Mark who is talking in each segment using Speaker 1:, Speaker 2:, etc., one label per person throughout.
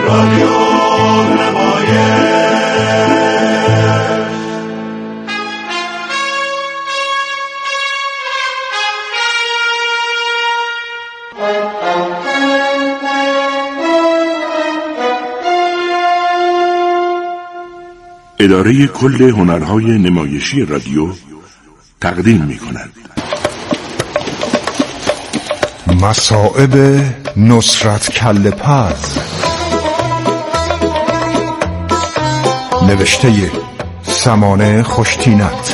Speaker 1: رادیو نمایش.
Speaker 2: اداره کل هنرهای نمایشی رادیو تقدیم می‌کند
Speaker 3: مصائب نصرت کله‌پز، نوشته سمانه خوشتینت،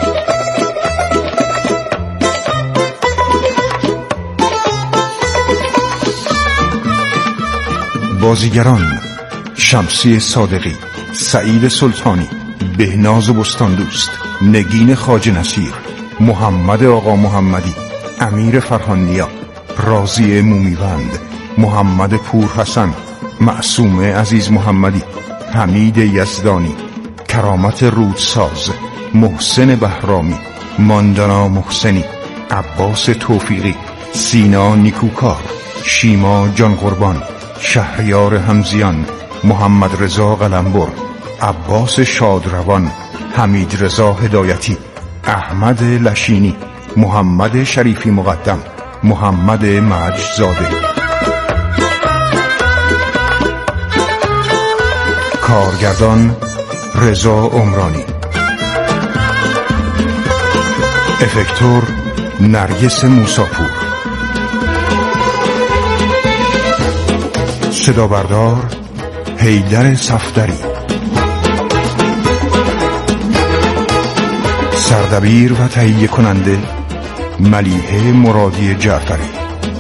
Speaker 3: بازیگران شمسی صادقی، سعید سلطانی، بهناز بستاندوست، نگین خواجه نصیر، محمد آقا محمدی، امیر فرهانیا، راضی مومیوند، محمد پور حسن، معصوم عزیز محمدی، حمید یزدانی، کرامت رودساز، محسن بهرامی، ماندانا محسنی، عباس توفیقی، سینا نیکوکار، شیما جان قربان، شهریار همزیان، محمد رضا قلمبر، عباس شادروان، حمید رضا هدایتی، احمد لشینی، محمد شریفی مقدم، محمد مجدزاده. کارگردان رضا عمرانی، افکتور نرگس موساپور، صدا بردار حیدر صفدری، سردبیر و تهیه کننده ملیحه مرادی جعفری.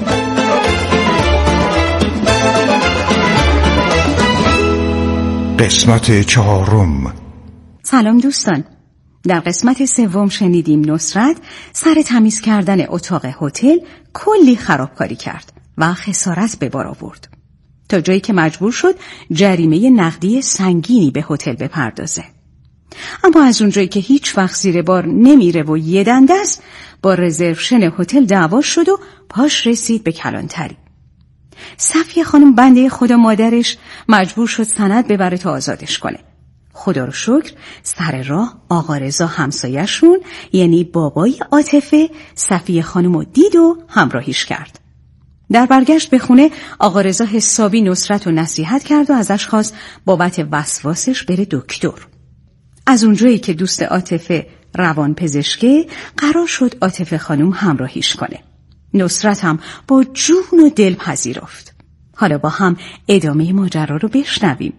Speaker 3: قسمت 4.
Speaker 4: سلام دوستان. در قسمت 3 شنیدیم نصرت سر تمیز کردن اتاق هتل کلی خرابکاری کرد و خسارت به بار آورد، تا جایی که مجبور شد جریمه نقدی سنگینی به هتل بپردازه. اما از اونجایی که هیچ وقت زیر بار نمیره و یه دنده است، با رزروشن هتل دعوا شد و پاش رسید به کلانتری. صفیه خانم بنده خدا مادرش مجبور شد سند ببره تا آزادش کنه. خدا رو شکر سر راه آقا رضا همسایه‌شون یعنی بابای عاطفه صفیه خانم رو دید و همراهیش کرد. در برگشت به خونه آقا رضا حسابی نصرت رو نصیحت کرد و ازش خواست بابت وسواسش بره دکتر. از اونجایی که دوست عاطفه روان پزشکه، قرار شد عاطفه خانم همراهیش کنه. نصرت هم با جون و دل پذیرفت. حالا با هم ادامه ماجرا رو بشنویم.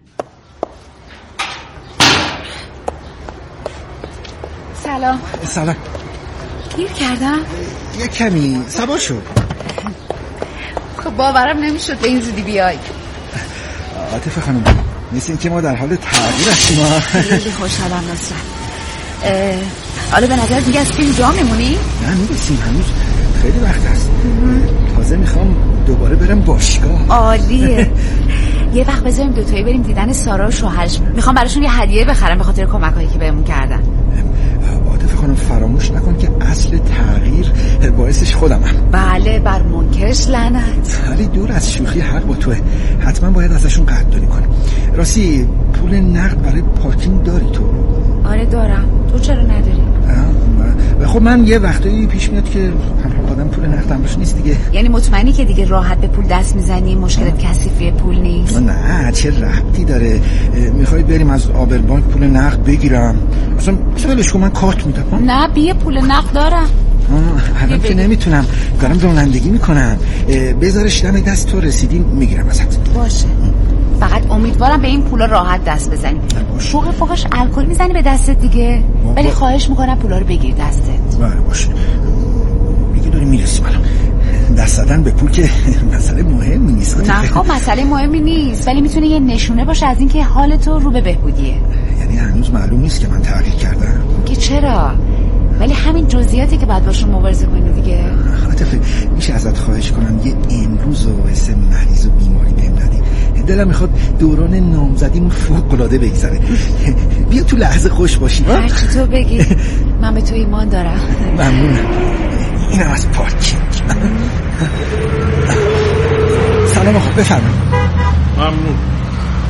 Speaker 5: سلام.
Speaker 6: گیر کردم؟
Speaker 5: یه کمی سبا شد.
Speaker 6: خب باورم نمیشد به این زودی بیای.
Speaker 5: عاطفه خانم مثل این که ما در حال تغییر هستیم.
Speaker 6: خیلی خوشحالم نصرت. حالا به نظر دیگه از فیلم جا میمونی؟
Speaker 5: نه میرسیم، هنوز خیلی وقت هست. تازه میخوام دوباره برم باشگاه.
Speaker 6: عالیه. یه وقت بذاریم دوتایی بریم دیدن سارا و شوهرش. میخوام براشون یه هدیه بخرم به خاطر کمکایی که بهمون کردن.
Speaker 5: عاطفه خانم فراموش نکن که اصل تغییر باعثش خودمم.
Speaker 6: بله، بر منکرش لعنت.
Speaker 5: ولی دور از شوخی، حق با توه. حتما باید ازشون قدردانی کنیم. راستی پول نقد برای پارکینگ داری تو؟
Speaker 6: آره دارم. تو چرا نداری؟
Speaker 5: خب من یه وقتایی پیش میاد که هر آدم پول نقد همراش نیست دیگه.
Speaker 6: یعنی مطمئنی که دیگه راحت به پول دست میزنی؟ مشکلت کثیفی پول نیست؟
Speaker 5: نه، چه ربطی داره؟ میخوای بریم از آبربانک پول نقد بگیرم؟ اصلا ولش کن، من کارت میدم.
Speaker 6: نه بیا پول نقد دارم.
Speaker 5: الان که نمیتونم، دارم رانندگی میکنم. بذارش دم دست، تو رسیدی میگیرم ازت.
Speaker 6: باشه، فقط امیدوارم به این پولا راحت دست بزنی. فوق فوقش الکل میزنی به دستت دیگه. ولی خواهش میکنم پولا رو بگیر دستت.
Speaker 5: بله باشه، میگه داری میرسیم الان. دست زدن به پول که مسئله مهمی نیست.
Speaker 6: نه خب مسئله مهمی نیست، ولی میتونه یه نشونه باشه از اینکه حال تو رو به بهبودیه.
Speaker 5: یعنی هنوز معلوم نیست که من تغییر کردم؟
Speaker 6: که چرا؟ ولی همین جزئیاتی که باید باشون مبارزه کنی دیگه.
Speaker 5: عاطفه میشه ازت خواهش کنم یه امروز و حس مریض و بیماری بهم ندی؟ دلم میخواد دوران نامزدیمون فوق‌العاده بگذره. بیا تو لحظه خوش باشی.
Speaker 6: هرچی تو بگی، من به تو ایمان دارم.
Speaker 5: ممنونم. اینم از پارکینگ.
Speaker 7: سلام آقا، بفرمایید.
Speaker 2: ممنون.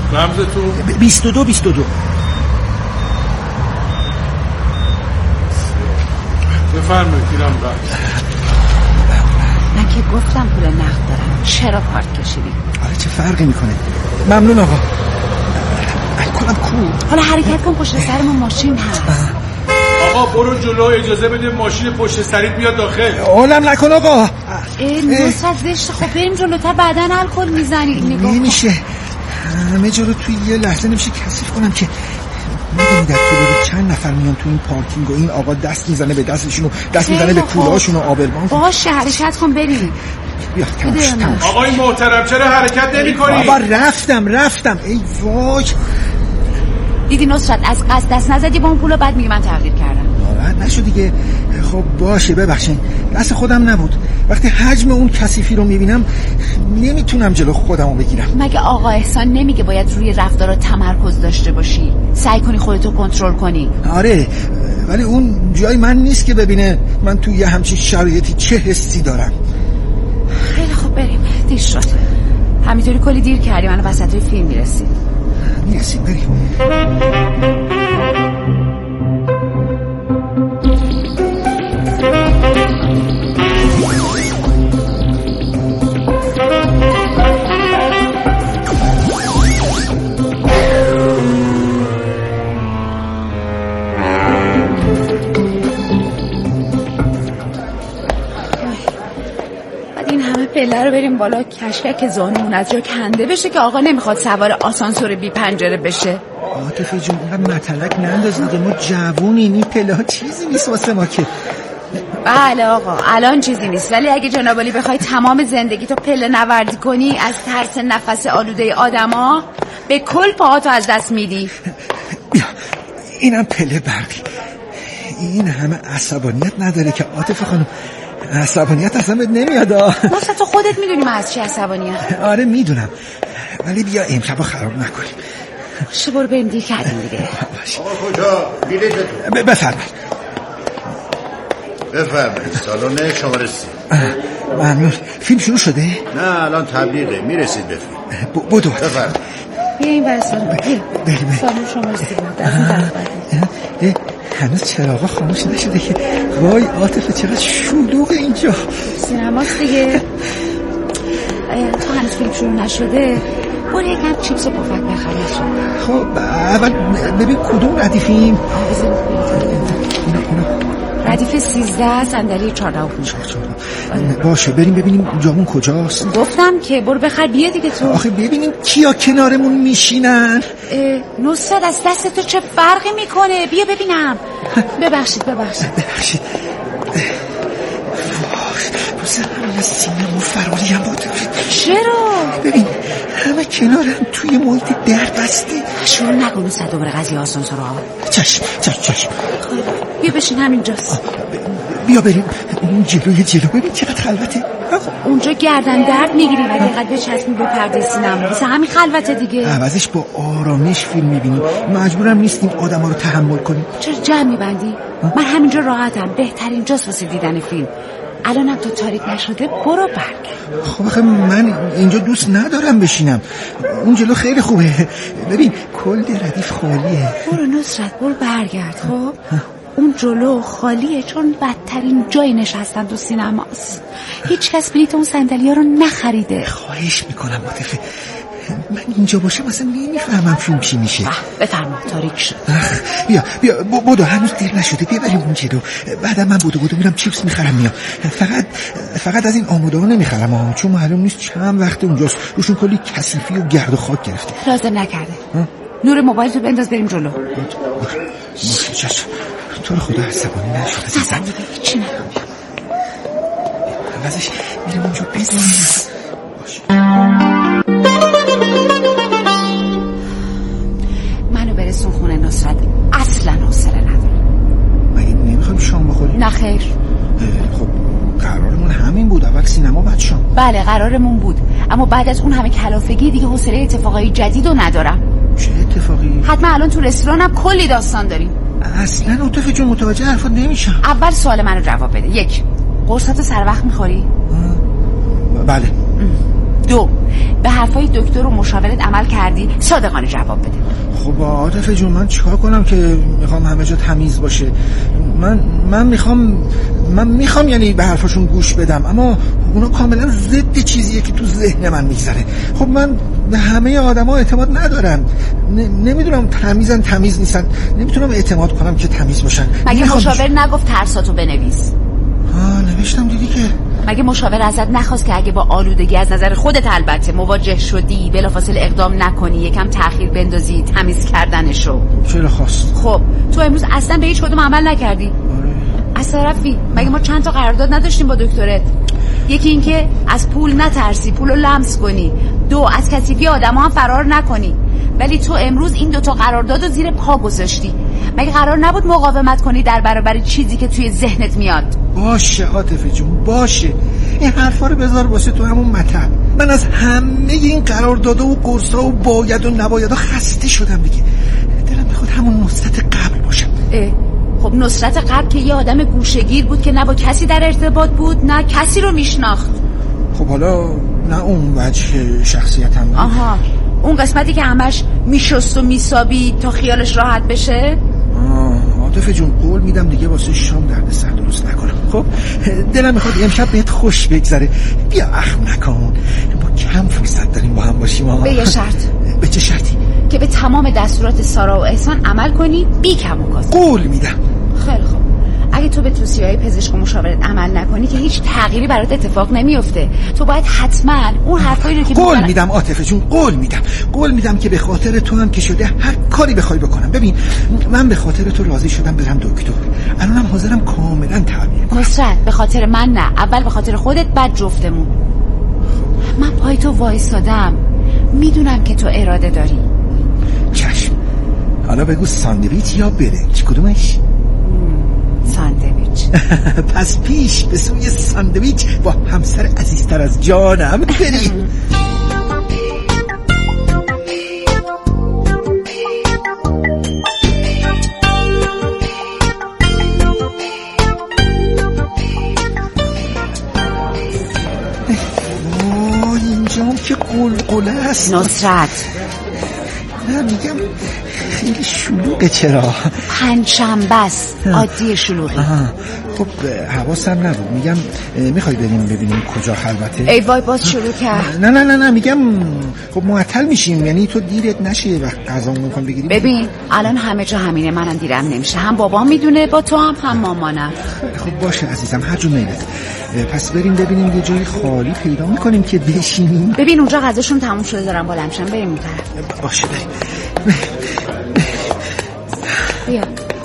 Speaker 1: رمزتون
Speaker 5: 22
Speaker 1: بفرمایید. دیرم قد
Speaker 6: من که گفتم پول نقد دارم، چرا کارت کشیدی؟
Speaker 5: آره چه فرقی میکنه. ممنون آقا. الکلم کو.
Speaker 6: حالا حرکت کن، پشت سرمون ماشین هست.
Speaker 1: آقا برو جلو، اجازه بده ماشین پشت سریت بیاد داخل.
Speaker 5: اولم نکن آقا.
Speaker 6: نصرت زشت. خب بریم جلوتر، بعداً الکل میزنی. نگاه
Speaker 5: نمیشه، همه جا رو توی یه لحظه نمیشه کثیف کنم که. میدونی در طول چند نفر میان تو این پارکینگ و این آقا دست میزنه به دستشون و دست میزنه به پولهاشون و آبرمان.
Speaker 6: باشه حرکت کن بریم.
Speaker 5: بیا تماش.
Speaker 1: آقای محترم چرا حرکت نمی کنی؟
Speaker 5: بابا رفتم. ای وای.
Speaker 6: دیدی نصرت از قصد دست نزدی با اون پولو، بعد میگه من تغییر کردم.
Speaker 5: ناراحت نشو دیگه. خب باشه ببخشید، دست خودم نبود. وقتی حجم اون کثیفی رو میبینم نمیتونم جلو خودمو بگیرم.
Speaker 6: مگه آقا احسان نمیگه باید روی رفتارا تمرکز داشته باشی، سعی کنی خودتو کنترل کنی؟
Speaker 5: آره ولی اون جای من نیست که ببینه من توی یه همچین شرایطی چه حسی دارم.
Speaker 6: خیلی خوب بریم، دیر شد. همینطوری کلی دیر کردیم، من وسطای فیلم میرسیم.
Speaker 5: بریم.
Speaker 6: پله رو بریم بالا، کشکک زانمون از جا کنده بشه که آقا نمیخواد سوار آسانسور بی پنجره بشه.
Speaker 5: عاطفه جون اونقدر متلک ننداز دیگه، ما جوونیم، این پله ها چیزی نیست واسه ما که.
Speaker 6: بله آقا الان چیزی نیست، ولی اگه جنابالی بخوای تمام زندگی تو پله نوردی کنی از ترس نفس آلوده آدما به کل پاهاتو از دست میدی.
Speaker 5: بیا اینم پله برقی. این همه عصبانیت نداره که عاطفه خانم. عصبانیت اصلا بهت نمیاد.
Speaker 6: مثلا تو خودت میدونی من از چی عصبانیت.
Speaker 5: آره میدونم، ولی بیا امشبو خراب نکنیم.
Speaker 6: باشه برو بریم، دیر کردیم دیگه.
Speaker 7: آقا کجا؟ بیلیتتون
Speaker 5: بفرمایید.
Speaker 7: سالن شماره 3.
Speaker 5: ممنون. فیلم شروع شده؟
Speaker 7: نه الان تبلیغه، میرسید به فیلم.
Speaker 5: بدو.
Speaker 7: بفرمایید.
Speaker 6: بیا این ورسان.
Speaker 5: بریم.
Speaker 6: سالن شماره 3.
Speaker 5: هنوز چراغا خاموش نشده که. وای عاطفه چقدر شلوغه اینجا.
Speaker 6: سینماست دیگه. تو هنوز فیلم شروع نشده، برو یکم چیپس و پفک بخرش.
Speaker 5: خب اول ببین کدوم ردیفیم.
Speaker 6: ردیف 13 صندلی 14 و 15.
Speaker 5: باشه بریم ببینیم جامون کجاست.
Speaker 6: گفتم که برو بخر بیا دیگه تو.
Speaker 5: آخه ببینیم کیا کنارمون میشینن.
Speaker 6: نصرت از دست تو چه فرقی میکنه؟ بیا ببینم. ببخشید بازم
Speaker 5: سینما فراری هم بود.
Speaker 6: چرا؟
Speaker 5: ببین همه کنارم توی محیط در بسته.
Speaker 6: شروع نکن نصرت دوباره قضیه آسانسور رو.
Speaker 5: چشم
Speaker 6: بیا بشین همینجاست.
Speaker 5: بیا بریم اون جلو ببین چقدر خلوته.
Speaker 6: اونجا گردن درد میگیری ولی اینقدر بچسبی به پرده سینما، واسه همین خلوته دیگه.
Speaker 5: عوضش با آرامش فیلم میبینیم، مجبورم نیستیم آدما رو تحمل کنیم.
Speaker 6: چرا جمع میبندی؟ من همینجا راحتم، بهترین جاست واسه دیدن فیلم. الانم تو تاریک نشده برو برگرد.
Speaker 5: خب آخه من اینجا دوست ندارم بشینم، اون جلو خیلی خوبه. ببین کل ردیف خالیه.
Speaker 6: برو نصرت برو برگرد. خب اون جلو خالیه چون بدترین جای نشستن تو سینماست. هیچ کس بلیط اون صندلی‌ها رو نخریده.
Speaker 5: خواهش میکنم عاطفه، من اینجا باشم اصلا نمیفهمم فیلم چی میشه.
Speaker 6: بفرما تاریک شد.
Speaker 5: بیا بدو هنوز دیر نشده، بیا بریم اون جلو. بعدا من بدو میرم چیپس میخرم میام. فقط از این آموده ها نمیخرم چون معلوم نیست چند وقت اونجاست، روشون کلی کثیفی و گرد و خاک گرفته.
Speaker 6: لازم نکرده. نور موبایل تو بنداز بریم جلو.
Speaker 5: تو رو خدا عصبانی نشد.
Speaker 6: نزن دیگه هیچی نکنم.
Speaker 5: عوضش میرم اونجا بزنیم.
Speaker 6: منو برسون خونه نصرت، اصلا حوصله ندارم.
Speaker 5: مگه نمیخوایم شام بخوریم؟
Speaker 6: نه خیر.
Speaker 5: خب قرارمون همین بود، اول سینما بعد شام.
Speaker 6: بله قرارمون بود، اما بعد از اون همه کلافگی دیگه حوصله اتفاقای جدیدو ندارم.
Speaker 5: چه اتفاقی؟
Speaker 6: حتما الان تو رستورانم کلی داستان داریم.
Speaker 5: اصلا عاطفه جون متوجه حرفات نمیشم.
Speaker 6: اول سوال منو جواب بده. 1 قرصاتو سر وقت میخوری؟
Speaker 5: بله.
Speaker 6: 2 به حرفای دکتر و مشاورت عمل کردی؟ صادقانه جواب بده.
Speaker 5: خب عاطفه جون من چیکار کنم که میخوام همه جا تمیز باشه؟ من میخوام یعنی به حرفاشون گوش بدم، اما اونا کاملا ضد چیزیه که تو ذهن من میگذره. خب من به همه آدما اعتماد ندارم. نمیدونم تمیزن تمیز نیستن، نمیتونم اعتماد کنم که تمیز باشن.
Speaker 6: مگه مشاور نگفت ترساتو بنویس؟
Speaker 5: نوشتم دیدی که.
Speaker 6: مگه مشاور ازت نخواست که اگه با آلودگی از نظر خودت البته مواجه شدی بلافاصله اقدام نکنی، یکم تأخیر بندازی تمیز کردنشو؟
Speaker 5: چرا خواست؟
Speaker 6: خب تو امروز اصلا به هیچ کدوم عمل نکردی؟
Speaker 5: آره.
Speaker 6: از طرفی مگه ما چند تا قرارداد نداشتیم با دکترت؟ یکی این که از پول نترسی، پولو لمس کنی. 2 از کثیفی آدما هم فرار نکنی. ولی تو امروز این 2 تا قراردادو زیر پا گذاشتی. مگه قرار نبود مقاومت کنی در برابر چیزی که توی ذهنت میاد؟
Speaker 5: باشه عاطفه جون باشه، این حرفا رو بذار واسه تو همون مطلب. من از همه این قراردادها و قرصا و باید و نبایدها خسته شدم دیگه. دلم میخواد همون نصرت قبل باشم.
Speaker 6: خب نصرت قبل که یه آدم گوشه‌گیر بود که نه با کسی در ارتباط بود نه کسی رو میشناخت.
Speaker 5: خب حالا نه اون وجه شخصیتم بود.
Speaker 6: آها، اون قسمتی که همش میشست و میسابی تا خیالش راحت بشه.
Speaker 5: عاطفه جون قول میدم دیگه واسه شام دردسر درست نکنم. خب دلم میخواد امشب بهت خوش بگذره. بیا اخم نکن، با کم فرصت داریم با هم باشیم.
Speaker 6: به یه شرط.
Speaker 5: به چه شرطی؟
Speaker 6: که به تمام دستورات سارا و احسان عمل کنی بی کم و کاست.
Speaker 5: قول میدم.
Speaker 6: خیلی خوب. اگه تو به توصیه‌های پزشک و مشاورت عمل نکنی که هیچ تغییری برات اتفاق نمیفته. تو باید حتما اون حرفایی رو که
Speaker 5: قول میدم عاطفه جون، قول میدم که به خاطر تو هم که شده هر کاری بخوای بکنم. ببین من به خاطر تو راضی شدم برم دکتر، الانم حاضرم کاملا تعبیر کنم.
Speaker 6: نصرت به خاطر من نه، اول به خاطر خودت بعد جفتمون. من پای تو وایسادم، میدونم که تو اراده داری.
Speaker 5: چشم. حالا بگو ساندویچ یا برنج کدومش؟
Speaker 6: ساندویچ.
Speaker 5: پس پیش به سوی ساندویچ با همسر عزیزتر از جانم بریم. اینجام که قلقله است.
Speaker 6: نصرت
Speaker 5: نه میگم خیلی شلوغه. چرا؟
Speaker 6: پنجشنبه است، عادی شلوغی.
Speaker 5: خب حواسم نبود. میگم میخوای بریم ببینیم کجا خلوته؟
Speaker 6: ای وای باز شروع کرد.
Speaker 5: نه میگم خب معطل میشیم، یعنی تو دیرت نشه وقت غذامون میخوام بگیریم.
Speaker 6: ببین الان همه جا همینه، منم دیرم نمیشه. هم بابام میدونه با تو هم مامانم.
Speaker 5: خب باشه عزیزم هر جور میلت. پس بریم ببینیم یه جای خالی پیدا میکنیم که بشینیم.
Speaker 6: ببین اونجا غذاشون تموم شده دارن بالا میشن، بریم اون طرف.
Speaker 5: باشه بریم.
Speaker 6: بیا.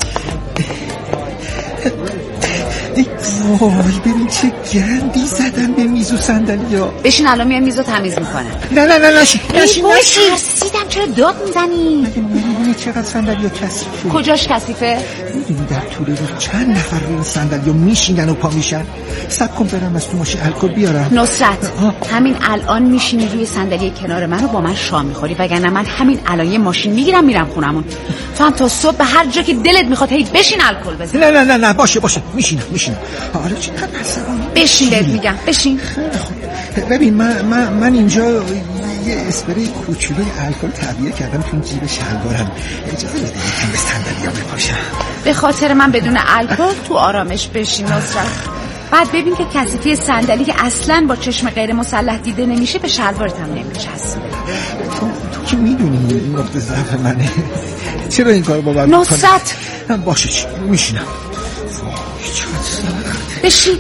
Speaker 5: وای ببین چه گندی زدن به میز و صندلی‌ها.
Speaker 6: بشین الان میان میزو تمیز میکنن.
Speaker 5: نه نشین.
Speaker 6: ترسیدم چرا داد میزنی؟
Speaker 5: میدونی چقدر صندلی‌ها کثیفه؟
Speaker 6: کجاش کثیفه؟
Speaker 5: میدونی در طول روز چند نفر روی این صندلی‌ها میشینن و پا میشن؟ صبر کن برم از تو ماشین الکل بیارم.
Speaker 6: نصرت همین الان میشینی روی صندلی کنار من و با من شام میخوری، وگرنه من همین الان یه ماشین میگیرم میرم خونمون. تو هم تا صبح به هر جا که دلت میخواد هی بشین الکل بزن.
Speaker 5: نه باشه میشینم. حالا چقدر عصبانی.
Speaker 6: بشین بهت میگم بشین.
Speaker 5: ببین من اینجا یه اسپری کوچولوی الکل تعبیه کردم تو جیب شلوارم. اجازه بده یکم به صندلی‌ها بپاشم.
Speaker 6: به خاطر من بدون الکل تو آرامش بشین نصرت. بعد ببین که کثیفی صندلی که اصلاً با چشم غیر مسلح دیده نمیشه به شلوارت هم نمیچسبه.
Speaker 5: تو که میدونی این نقطه ضعف منه. چرا این کارو با من میکنی؟
Speaker 6: نصرت
Speaker 5: باشه میشینم.
Speaker 6: بشین.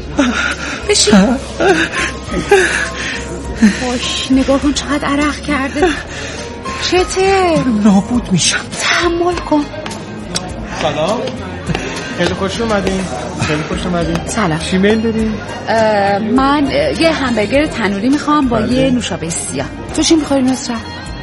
Speaker 6: خوش نگاه کن چقدر عرق کرده. چته؟
Speaker 5: نابود میشم.
Speaker 6: تحمل کن.
Speaker 1: سلام. خیلی خوش اومدین.
Speaker 6: سلام.
Speaker 1: چی میل دارین؟
Speaker 6: من یه همبرگر تنوری میخوام با یه نوشابه سیاه. تو چی میخوری نصرت؟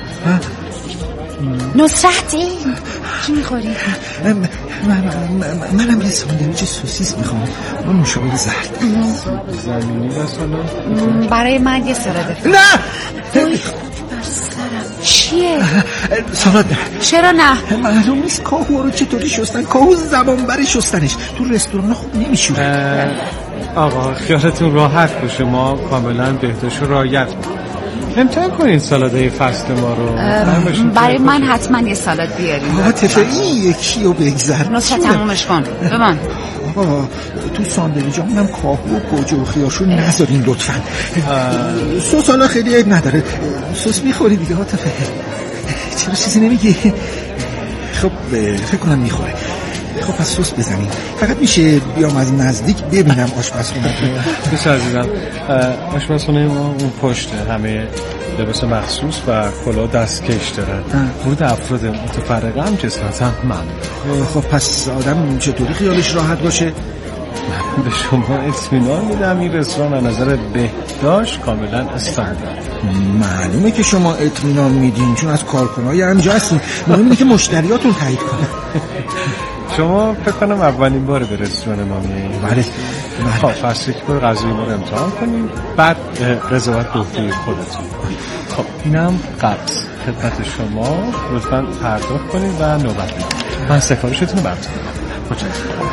Speaker 6: نصرتی چی میخوری؟
Speaker 5: منم یه ساندویچ سوسیس میخوام با نوشابه زرد.
Speaker 1: زمینی مثلا
Speaker 6: برای من یه سالاد.
Speaker 5: نه
Speaker 6: وای بر سرم چیه؟
Speaker 5: سالاد نه.
Speaker 6: چرا نه؟
Speaker 5: معلوم نیست کاهو رو چطوری شستن. کاهو زبان بری شستنش تو رستوران خوب نمیشوره.
Speaker 1: آقا خیالتون راحت باشه، ما کاملا بهداشت رو رعایت میکنیم.
Speaker 8: امتحان کنید سالادای فصل ما رو.
Speaker 6: برای من حتما یه سالاد بیارید.
Speaker 5: عاطفه این یکی رو بگذر.
Speaker 6: نصرت تمومش کن. ببین
Speaker 5: آقا تو ساندویچامونم کاهو و گوجه و خیارشور نذارین لطفاً. سس حالا خیلی عیب نداره. سس میخوری دیگه عاطفه؟ چرا چیزی نمیگی؟ خب فکر کنم میخوره. خب پس سس بزنیم. فقط میشه بیام از نزدیک ببینم آشپزخونه.
Speaker 8: دوست عزیزم آشپزخونه ما اون پشته، همه لباس مخصوص و کلاه دستکش دارن. ورود افراد متفرقه هم جسارتا ممنوعه.
Speaker 5: خب پس آدم چطوری خیالش راحت باشه؟
Speaker 8: من به شما اطمینان میدم این رستوران از نظر بهداشت کاملا استاندارد.
Speaker 5: معلومه که شما اطمینان میدین چون از کارکنای همجا هستین. مهم اینه که مشتریاتون تایید کنن.
Speaker 8: شما فکر کنم اولین باره به رستوران ما میایید.
Speaker 5: بله.
Speaker 8: خب پس یک بار غذای ما رو امتحان کنیم، بعد قضاوت بکنید خودتون. خب اینم قبض خدمت شما، لطفاً پرداخت کنید و نوبت بگیرید. من سفارشتون رو براتون میدم.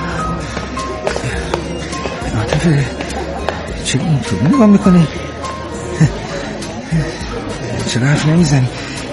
Speaker 5: عاطفه چرا اینطوری نگاه میکنی؟ چرا حرف نمیزنی؟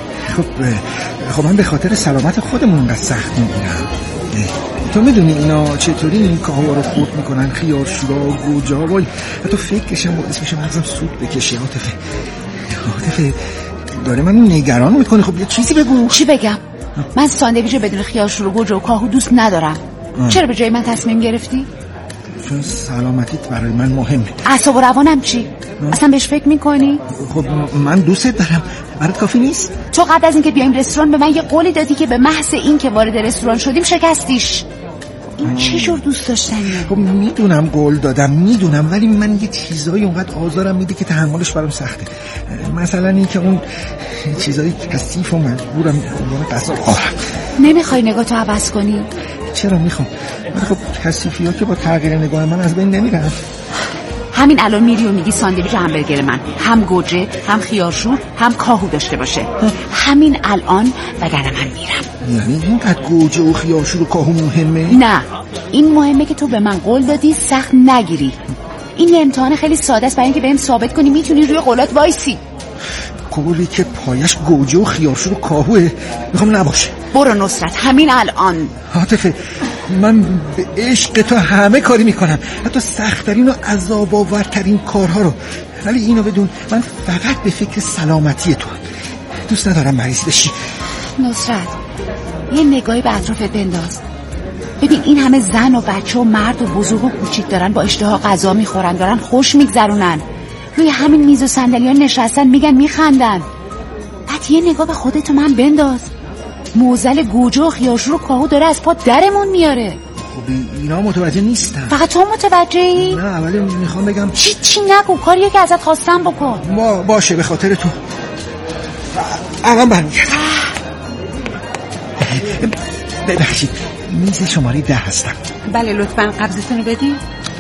Speaker 5: خب من به خاطر سلامت خودمون اینقدر سخت میگیرم. تو میدونی اینا چطوری این کاهو رو خورد میکنن، خیارشورا و گوجه ها. وای حتی فکرشم با اسمشم مغزم سود بکشه. عاطفه داره من نگران میکنه. خب یه چیزی بگو.
Speaker 6: چی بگم؟ من ساندویچ بدون خیارشور و گوجه و کاهو دوست ندارم. چرا به جای من تصمیم گرفتی؟
Speaker 5: چون سلامتیت برای من مهمه.
Speaker 6: اعصاب و روانم چی؟ اصلا بهش فکر میکنی؟
Speaker 5: خب من دوستت دارم. برات کافی نیست؟
Speaker 6: تو قبل از اینکه بیایم رستوران به من یه قولی دادی که به محض این که وارد رستوران شدیم شکستیش. این چه جور دوست داشتنیه؟
Speaker 5: خب میدونم قول دادم، میدونم، ولی من یه چیزایی اونقدر آزارم میده که تحملش برام سخته. مثلا این که اون چیزایی کثیف و مجبورم قصد خورم.
Speaker 6: نمیخوای نگاهتو عوض کنی؟
Speaker 5: چرا میخوام؟ خب کثیفی‌ها که با تغییر نگاه من از بین نمیرن.
Speaker 6: همین الان میری و میگی ساندویچ همبرگر من هم گوجه هم خیارشور هم کاهو داشته باشه. همین الان وگرنه من میرم.
Speaker 5: یعنی اینقدر گوجه و خیارشور و کاهو مهمه؟
Speaker 6: نه، این مهمه که تو به من قول دادی سخت نگیری. این امتحان خیلی ساده است برای اینکه بهم ثابت کنی میتونی روی قولات وایسی.
Speaker 5: قولی که پایش گوجه و خیارشور و کاهوه میخوام نباشه.
Speaker 6: برو نصرت همین الان.
Speaker 5: عاطفه من به عشق تو همه کاری میکنم، حتی سخت‌ترین و عذاب‌آورترین کارها رو، ولی اینو بدون من فقط به فکر سلامتی تو. دوست ندارم مریض بشی.
Speaker 6: نصرت یه نگاهی به اطرافت بنداز. ببین این همه زن و بچه و مرد و بزرگ و کوچیک دارن با اشتها غذا میخورن، دارن خوش میگذرونن، روی همین میز و صندلی ها نشستن میگن میخندن. بعد یه نگاه به خودت و من بنداز. موزل گوجه و خیارشور و کاهو داره از پا درمون میاره.
Speaker 5: خب اینا متوجه نیستم.
Speaker 6: فقط تو متوجهی؟
Speaker 5: نه ولی میخوام بگم
Speaker 6: چی نگو، کاریه که ازت خواستم بکن.
Speaker 5: باشه به خاطر تو. الان برمیگردم. ببخشید میز شماره 10 هستم.
Speaker 4: بله لطفاً قبضتون رو بدین.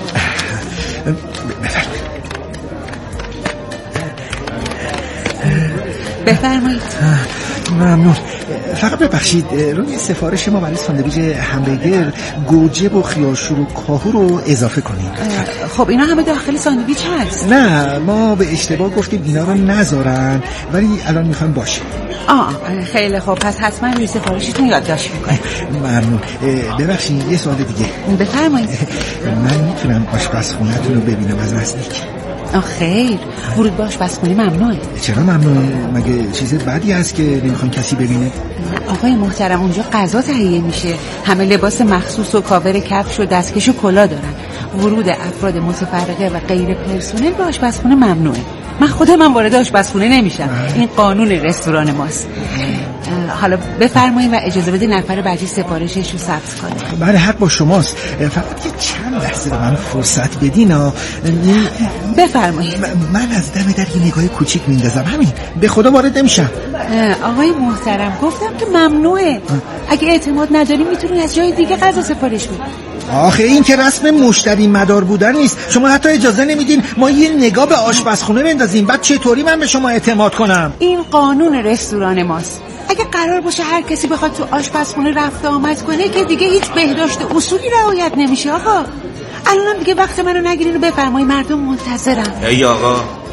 Speaker 4: بفرمایید.
Speaker 5: ممنون. فقط ببخشید روی سفارش ما برای ساندویچ همبرگر گوجه و خیارشور و کاهو رو اضافه کنید.
Speaker 4: خب اینا همه داخل ساندویچ هست.
Speaker 5: نه ما به اشتباه گفتیم اینا رو نذارن، ولی الان میخوایم باشه.
Speaker 4: خیلی خوب، پس حتما روی سفارشتون یادداشت میکنید.
Speaker 5: ممنون. ببخشید یه سوال دیگه.
Speaker 4: بفرمایید.
Speaker 5: من میتونم آشپزخونه‌تون رو ببینم از نزدیک؟
Speaker 4: خیر، ورود به آشپزخونه ممنوعه.
Speaker 5: چرا ممنوعه؟ مگه چیز بدی هست که نمیخوان کسی ببینه؟
Speaker 4: آقای محترم اونجا غذا تهیه میشه، همه لباس مخصوص و کاور کفش و دستکش و کلاه دارن. ورود افراد متفرقه و غیر پرسنل به آشپزخونه ممنوعه. من خودم وارد آشپزخونه نمیشم. این قانون رستوران ماست. حالا بفرمایید و اجازه بدید نفر بعدی سفارشش رو ثبت کنه.
Speaker 5: بله حق با شماست، فقط یه چند لحظه به من فرصت بدین.
Speaker 4: بفرمایید.
Speaker 5: من از دم در یه نگاه کوچیک میندازم، همین، به خدا وارد نمیشم.
Speaker 4: آقای محترم گفتم که ممنوعه. اگه اعتماد نداری میتونی از جای دیگه غذا سفارش بدی.
Speaker 5: آخه این که رسم مشتری مدار بودن نیست. شما حتی اجازه نمیدین ما یه نگاه به آشپزخونه بندازیم. بعد چطوری من به شما اعتماد کنم؟
Speaker 4: این قانون رستوران ماست. اگه قرار باشه هر کسی بخواد تو آشپزخونه رفت آمد کنه که دیگه هیچ بهداشت اصولی رعایت نمیشه. آقا الانم دیگه وقت منو نگیرین و بفرمایید، مردم منتظرن.
Speaker 7: ای آقا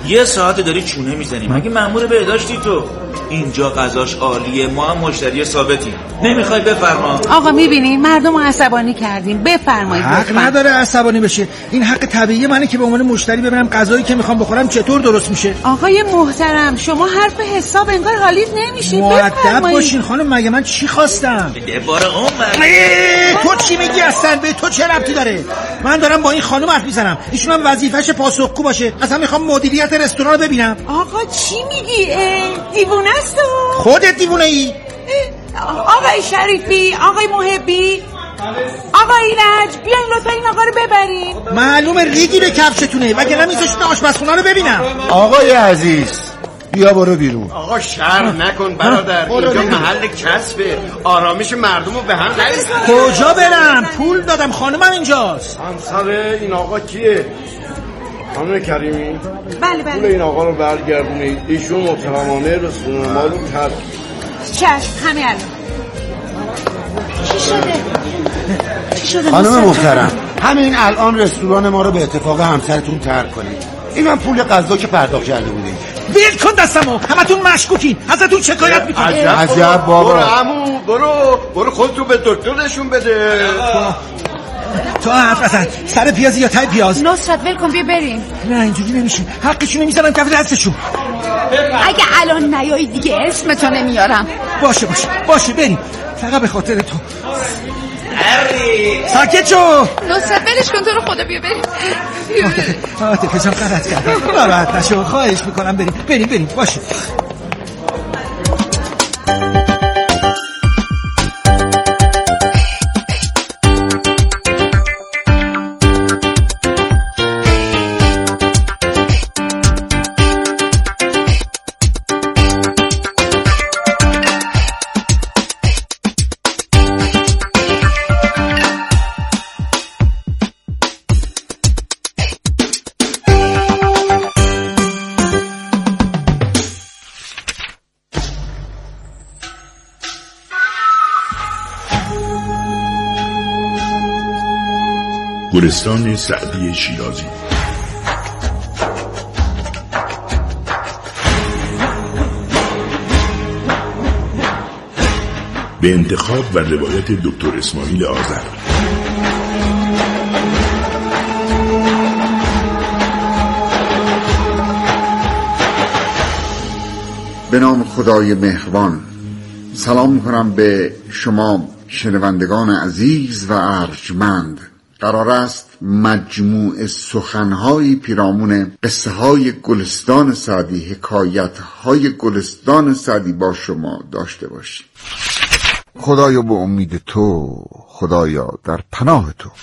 Speaker 9: یه ساعت داری چونه میزنی، مگه مأمور بهداشتی تو؟ اینجا غذاش عالیه، ما هم مشتری ثابتیم. نمیخوای بفرما؟
Speaker 6: آقا میبینین مردم عصبانی کردیم، بفرمایید.
Speaker 5: حق نداره عصبانی بشه، این حق طبیعی منه که به عنوان مشتری ببینم غذایی که میخوام بخورم چطور درست میشه.
Speaker 6: آقای محترم شما حرف حساب انگار حالیت نمیشه.
Speaker 5: مؤدب باشین خانم، مگه من چی خواستم؟
Speaker 9: دبار عمر
Speaker 5: تو چی میگی اصلا؟ به تو چه ربطی داره؟ من دارم با این خانم حرف میزنم، ایشون هم وظیفه‌ش پاسخگو باشه. اصلا میخوام مدیریت رستوران رو ببینم.
Speaker 6: آقا چی میگی؟ دیوونه است تو؟
Speaker 5: خودت دیوونه ای؟
Speaker 6: آقای شریفی، آقای محبی، آقای ایرج، بیاین لطفا این آقا رو ببرین.
Speaker 5: معلومه ریگی به کفشتونه، وگرنه میذاشتین آشپزخونه رو ببینم.
Speaker 7: آقای عزیز بیا برو بیرون.
Speaker 10: آقا شرم نکن برادر، اینجا محل کسبه، آرامش مردم رو به هم نریز.
Speaker 5: کجا برم؟ پول دادم، خانمم اینجاست.
Speaker 10: همسر این آقا کیه؟ خانم کریمی؟
Speaker 6: بله
Speaker 10: پول این آقا رو برگردونید، ایشون محترمانه رسون ما رو ترک.
Speaker 6: چشم، همه الان. چی شده؟
Speaker 7: خانم محترم، همین الان رستوران ما رو به اتفاق همسرتون ترک کنید. این من پول غذا که پرداخت کرده بودیم.
Speaker 5: ول کن دستمو، همتون مشکوکین، ازتون شکایت میکنم.
Speaker 7: عجب بابا.
Speaker 10: برو عمو، برو خودتو به دکتر نشون بده.
Speaker 5: تو حرف نزن، سر پیازی یا تای پیاز؟
Speaker 6: نصرت ول کن بیا بریم.
Speaker 5: نه اینجوری نمیشه، حقشونو میزنم کف دستشون.
Speaker 6: اگه الان نیایی دیگه اسمتو نمیارم.
Speaker 5: باشه بریم، فقط به خاطر تو. ساکت شو.
Speaker 6: نصرت ولش کن، تو رو خدا بیا بریم.
Speaker 5: عاطفه جان غلط کردم، ناراحت نشو، خواهش میکنم بریم باشه.
Speaker 2: گلستان سعدی شیرازی. به انتخاب و روایت دکتر اسماعیل آذر.
Speaker 11: به نام خدای مهربان. سلام میکنم به شما شنوندگان عزیز و ارجمند. قرار است مجموع سخنهای پیرامون قصه های گلستان سعدی، حکایت های گلستان سعدی با شما داشته باشیم. خدایا به امید تو، خدایا در پناه تو.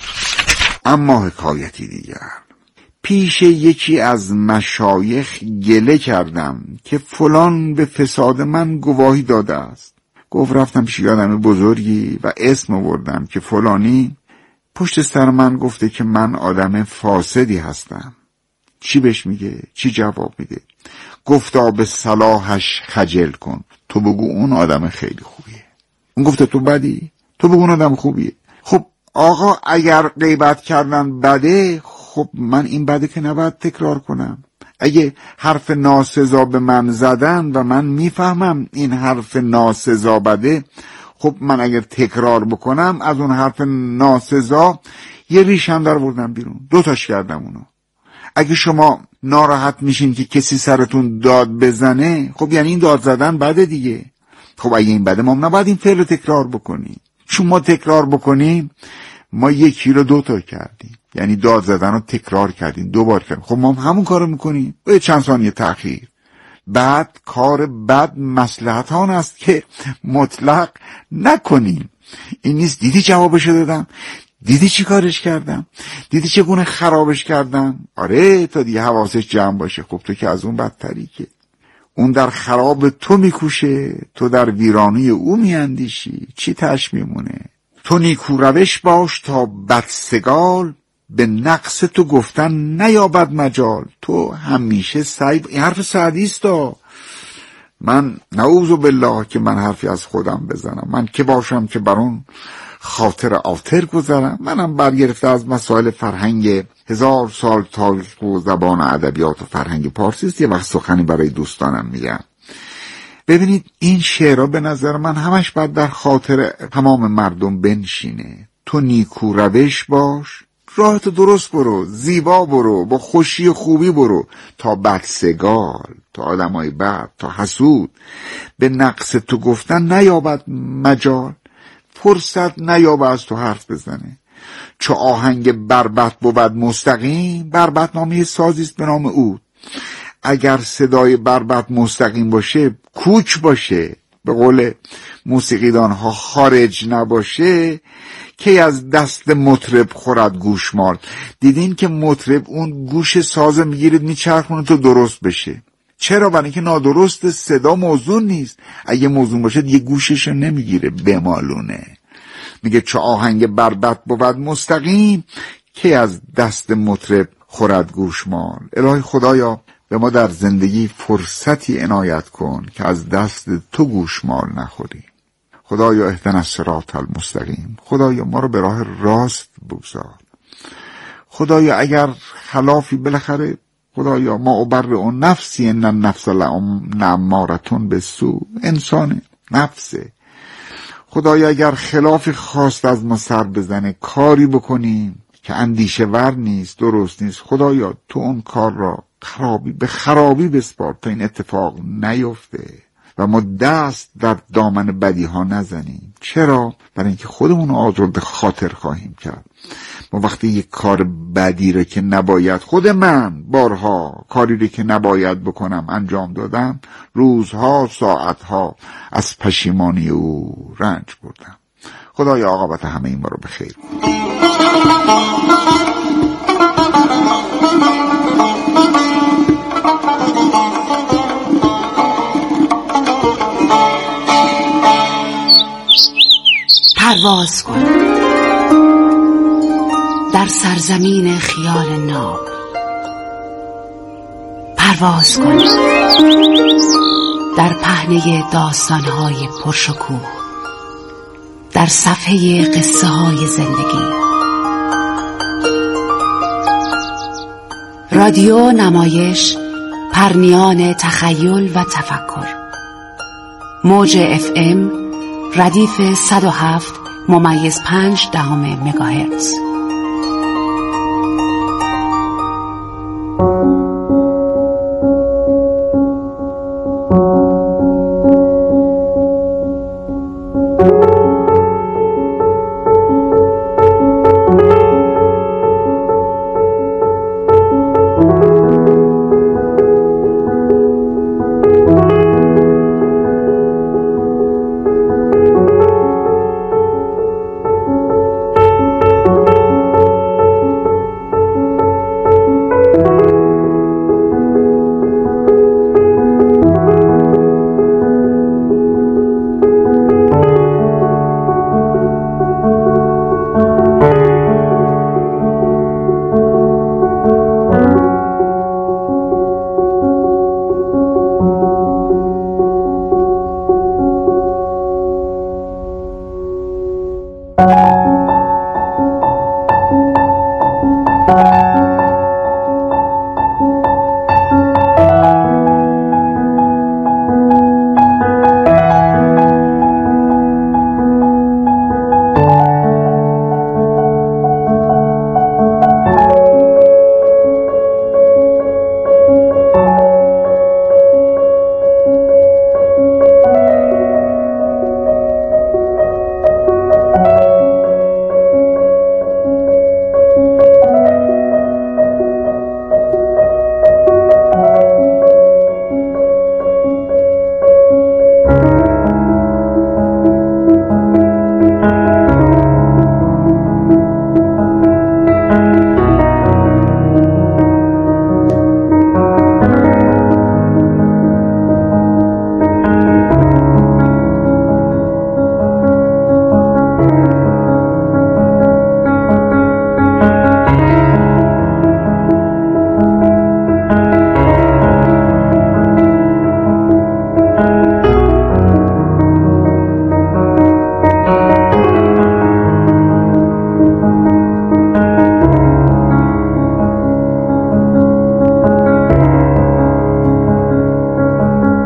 Speaker 11: اما حکایتی دیگر. پیش یکی از مشایخ گله کردم که فلان به فساد من گواهی داده است. گفت رفتم پیش آدم بزرگی و اسم آوردم که فلانی پشت سر من گفته که من آدم فاسدی هستم. چی بهش میگه؟ چی جواب میده؟ گفتا به صلاحش خجل کن، تو بگو اون آدم خیلی خوبیه. اون گفته تو بدی، تو بگو اون آدم خوبیه. خب آقا اگر غیبت کردن بده، خب من این بده که نباید تکرار کنم. اگه حرف ناسزا به من زدن و من میفهمم این حرف ناسزا بده، خب من اگر تکرار بکنم از اون حرف ناسزا یه ریشم در بردم بیرون، 2 تاش کردم اونو. اگه شما ناراحت میشین که کسی سرتون داد بزنه، خب یعنی این داد زدن بده دیگه. خب اگه این بده، ما نباید این فعل رو تکرار بکنیم. چون ما تکرار بکنیم، ما 1 رو 2 تا کردیم، یعنی داد زدن رو تکرار کردیم، 2 بار کردیم. خب ما همون کار رو میکنیم با چند ثانیه تأخیر. بعد کار بد مصلحت آن است که مطلق نکنیم. این نیست دیدی جوابشو دادم، دیدی چی کارش کردم، دیدی چگونه خرابش کردم. آره تا دیگه حواسش جمع باشه. خب تو که از اون بدتری، که اون در خراب تو میکوشه، تو در ویرانی او میاندیشی. چی تش میمونه؟ تو نیکو روش باش تا بدسگال، به نقص تو گفتن نیابد مجال. تو همیشه سعی. این حرف سعدی است. من نعوذ بالله که من حرفی از خودم بزنم. من که باشم که بر اون خاطر آتر گذارم. منم برگرفته از مسائل فرهنگ 1000 سال تاریخ و زبان و ادبیات و فرهنگ پارسی است. یه وقت سخنی برای دوستانم میگم. ببینید این شعرها به نظر من همش باید در خاطر تمام مردم بنشینه. تو نیکو روش باش، راحت درست برو، زیبا برو، با خوشی و خوبی برو، تا بدسگال، تا آدمای بد، تا حسود به نقص تو گفتن نیابد مجال، فرصت نیابد از تو حرف بزنه. چو آهنگ بربط بود مستقیم، بربط نامی سازیست به نام عود. اگر صدای بربط مستقیم باشه، کوچ باشه، به قول موسیقیدان ها خارج نباشه، که از دست مطرب خورد گوشمال. دیدین که مطرب اون گوش ساز میگیرد میچرخونه تو درست بشه. چرا؟ برای اینکه نادرست، صدا موزون نیست. اگه موزون باشه یه گوششو نمیگیره، بمالونه. میگه چو آهنگ بربط بود مستقیم، که از دست مطرب خورد گوشمال. الهی خدایا به ما در زندگی فرصتی عنایت کن که از دست تو گوشمال نخوریم. خدایا اهدنا الصراط المستقیم. خدایا ما رو به راه راست بگذار. خدایا اگر خلافی بالاخره، خدایا ما ابرئ نفسی ان النفس لاماره بالسوء. انسان نفسه. خدایا اگر خلافی خواست از ما سر بزنه، کاری بکنیم که اندیشه ور نیست، درست نیست، خدایا تو اون کار را به خرابی بسپار تا این اتفاق نیفته و ما دست در دامن بدی ها نزنیم. چرا؟ برای اینکه خودمون آزرده خاطر خواهیم کرد. ما وقتی یک کار بدی رو که نباید، خود من بارها کاری رو که نباید بکنم انجام دادم، روزها ساعتها از پشیمانی او رنج بردم. خدایا عاقبت همه این ما رو به خیر کن.
Speaker 6: پرواز کن در سرزمین خیال ناب. پرواز کن در پهنه داستان‌های پرشکوه، در صفحه قصه های زندگی. رادیو نمایش، پرنیان تخیل و تفکر. موج FM ردیف 107.5 مگاهرتز.